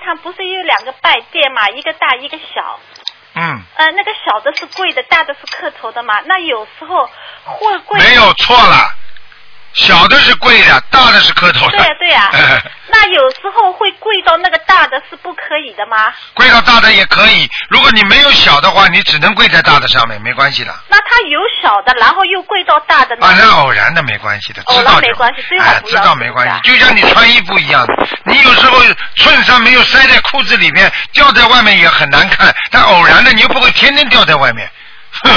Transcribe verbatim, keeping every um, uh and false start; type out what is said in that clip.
上不是有两个拜垫嘛，一个大一个小。 嗯。 呃，那个小的是贵的，大的是磕头的嘛？那有时候会贵。 没有错了。小的是贵的，大的是磕头的。 对呀、啊、对呀、啊。那有时候会贵到那个大的是不可以的吗？ 跪到大的也可以，如果你没有小的话，你只能跪在大的上面，没关系的。 那他有小的，然后又跪到大的呢？ 啊，那偶然的没关系的， 偶然没关系，最好不要。 哎，知道没关系，就像你穿衣服一样的，你有时候衬衫没有塞在裤子里面，掉在外面也很难看，但偶然的你又不会天天掉在外面，